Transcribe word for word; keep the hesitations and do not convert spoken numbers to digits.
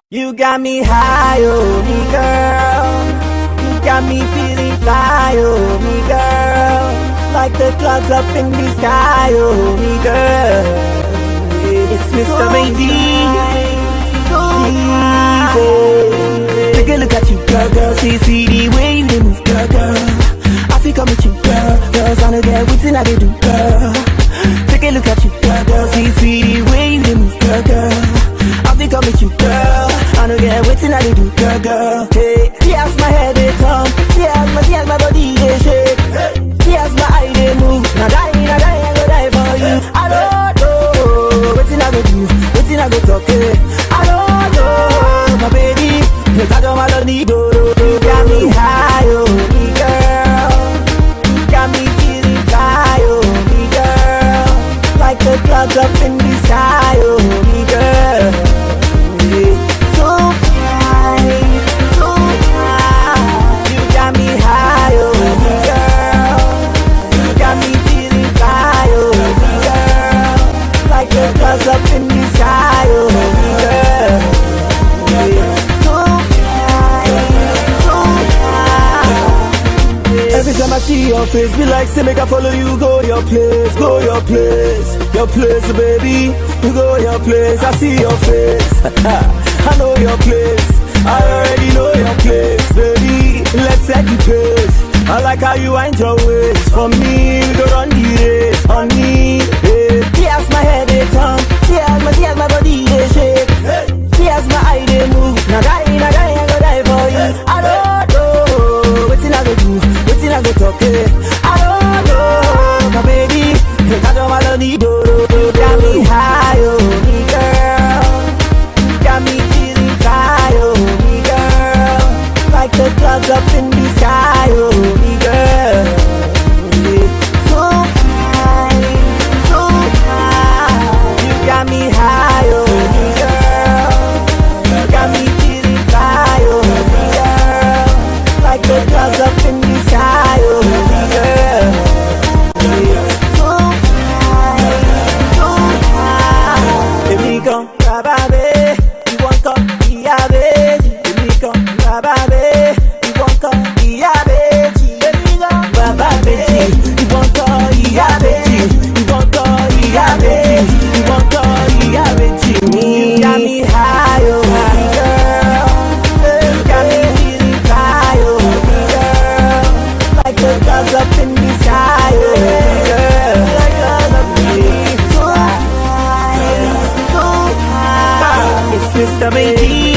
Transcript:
You got me high, oh me girl. You got me feeling fly, oh me girl. Like the clouds up in the sky, oh me girl. It's Mister So Baby, so easy. Take a look at you, girl, girl. See, see the way you dey move, girl, girl. I feel come with you, girl. Girls on the get waiting I dey do, girl. Take a look at you, girl, girl. See, see the way you dey move, girl, girl. I think I'm with you, girl. I don't get waiting I do, girl, girl. Hey, she has my head, they turn. She has my, she has my body, they shake. She has my eye, they move. Now die, now die, I go die for you. I don't know, waiting I go do, waiting I go talk, hey. I don't know, my baby. You got all my love, need, oh, you got me high, oh, me girl. You got me feeling fly, oh, me girl. Like the clouds up in the sky, oh, me girl. Up in the sky, oh girl. So fly, so fly. Every time I see your face, be like, say, make I follow you, go your place, go your place, your place, baby. You go your place, I see your face. I know your place, I already know your place, baby. Let's set the pace. I like how you wind your waist. For me, we go run the race, honey. Yeah. She has my head, they turn. She has my, she has my body, they shake. She has my eye, they move. Now die, now die, I go die for you. I don't know, waiting I go do, waiting I go talk, eh. I don't know, my baby. You got all my love, need, oh, you got me high, oh, me girl. You got me feeling fly, oh, me girl. Like the clouds up in the sky, oh, me girl. So fly, so fly. You got me high, oh, me girl. You got me feeling fly, oh, me girl. Like the clouds up in the sky, oh, me girl. So fly, so fly. If we come, baby, you want come, yeah, baby. If we come, baby, you want come, yeah, baby. If we come, baby, you want come, yeah, baby. You want come, yeah, baby. You want come, yeah, baby. You got me high, oh, me girl. You got me feeling fly, oh, me girl. Like the clouds up in the sky, oh, me girl. Like clouds up in the sky. So high, so high. It's Mister Baby.